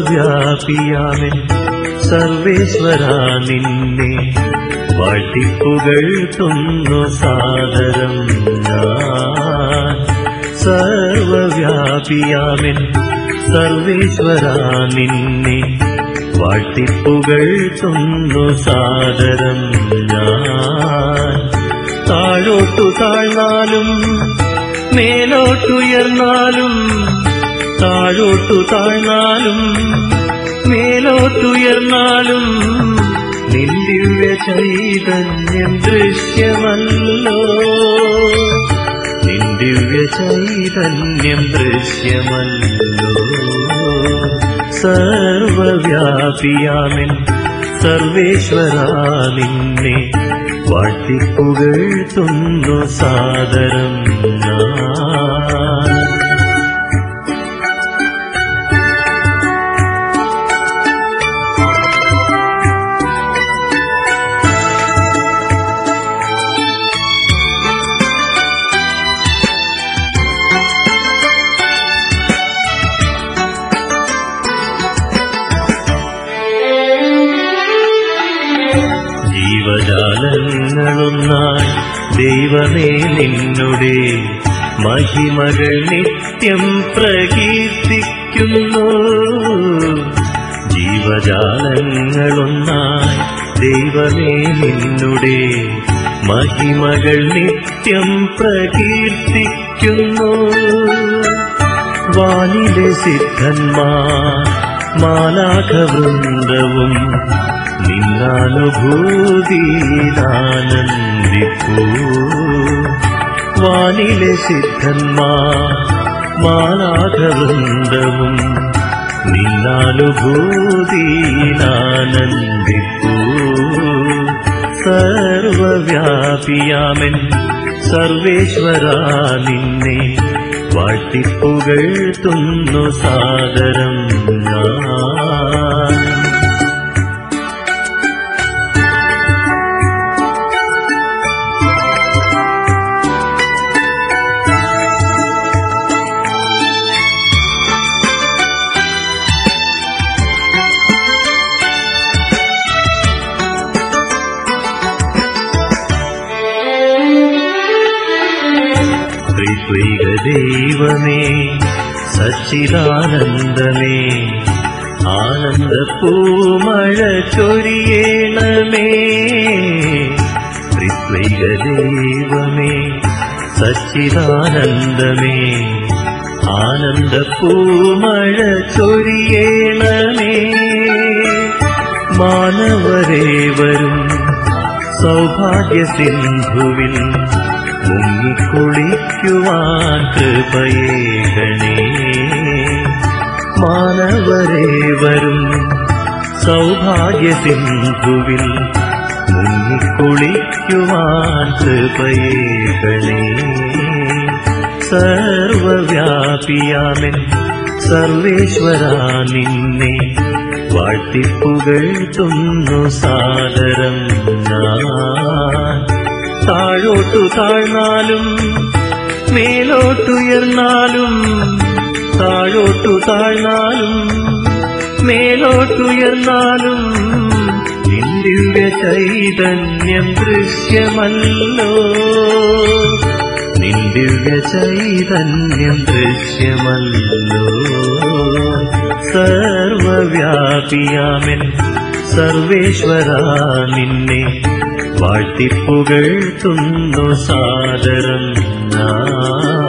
സർവവ്യാപിയാമെൻ സർവേശ്വരാ നിന്നെ വാഴ്ത്തിപ്പുകഴ്ത്തുന്നു സാദരം ഞാൻ. സർവവ്യാപിയാമെൻ സർവേശ്വരാ നിന്നെ വാഴ്ത്തിപ്പുകഴ്ത്തുന്നു സാദരം ഞാൻ. താഴോട്ടു താഴ്ന്നാലും മേലോട്ടുയർന്നാലും, താഴോട്ടു താഴ്ന്നാലും മേലോട്ടുയർന്നാലും നിൻ ദിവ്യ ചൈതന്യം ദൃശ്യമല്ലോ, നിൻ ദിവ്യ ചൈതന്യം ദൃശ്യമല്ലോ. സർവവ്യാപിയാമെൻ സർവേശ്വരാ നിന്നെ വാഴ്ത്തിപ്പുകഴ്ത്തുന്നു സാദരം ഞാൻ. ജീവജാലങ്ങളൊന്നായി ദൈവമേ നിന്നുടെ മഹിമകൾ നിത്യം പ്രകീർത്തിക്കുന്നു. ജീവജാലങ്ങളൊന്നായി ദൈവമേ നിന്നുടെ മഹിമകൾ നിത്യം പ്രകീർത്തിക്കുന്നു. വാനിലെ സിദ്ധന്മാർ മാലാഖവൃന്ദവും നിന്നാനുഭൂതിയിലാനന്ദിപ്പൂ. വാനിലെ സിദ്ധന്മാർ മാലാഖവൃന്ദവും നിന്നാനുഭൂതിയിലാനന്ദിപ്പൂ. സർവവ്യാപിയാമെൻ സർവേശ്വരാ നിന്നെ വാഴ്ത്തിപ്പുകഴ്ത്തുന്നു സാദരം ഞാൻ. ത്രിത്വൈക ദൈവമേ സച്ചിദാനന്ദമേ ആനന്ദപ്പൂമഴ ചൊരിയണമേ. ത്രിത്വൈക ദൈവമേ സച്ചിദാനന്ദമേ ആനന്ദപ്പൂമഴ ചൊരിയണമേ. മാനവരേവരും സൗഭാഗ്യസിന്ധുവിൽ മുങ്ങിക്കുളിക്കുവാൻ കൃപയേകണേ. മാനവരേവരും സൗഭാഗ്യസിന്ധുവിൽ മുങ്ങിക്കുളിക്കുവാൻ കൃപയേകണേ. സർവവ്യാപിയാമെൻ സർവേശ്വരാ നിന്നെ വാഴ്ത്തിപ്പുകഴ്ത്തുന്നു സാദരം ഞാൻ. താഴോട്ടു താഴ്ന്നാലും മേലോട്ടുയർന്നാലും, താഴോട്ടു താഴ്ന്നാലും മേലോട്ടുയർന്നാലും നിൻ ദിവ്യ ചൈതന്യം ദൃശ്യമല്ലോ, നിൻ ദിവ്യ ചൈതന്യം ദൃശ്യമല്ലോ. സർവവ്യാപിയാമെൻ സർവേശ്വരാ നിന്നെ വാഴ്ത്തിപ്പുകഴ്ത്തുന്നു സാദരം ഞാൻ.